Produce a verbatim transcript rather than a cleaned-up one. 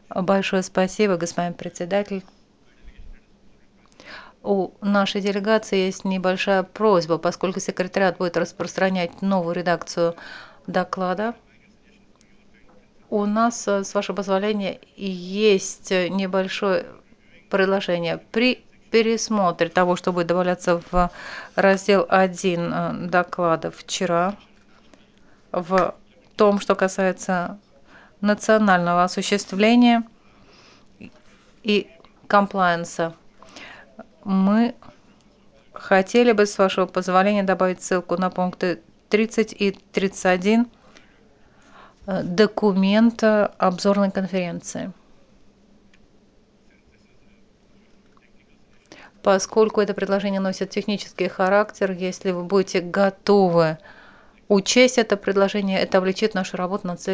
Большое спасибо, господин председатель. У нашей делегации есть небольшая просьба, поскольку секретариат будет распространять новую редакцию доклада. У нас, с вашего позволения, есть небольшое предложение. При пересмотре того, что будет добавляться в раздел один доклада вчера, в том, что касается национального осуществления и комплаенса, мы хотели бы, с вашего позволения, добавить ссылку на пункты тридцать и тридцать один документа обзорной конференции. Поскольку это предложение носит технический характер, если вы будете готовы учесть это предложение, это облегчит нашу работу над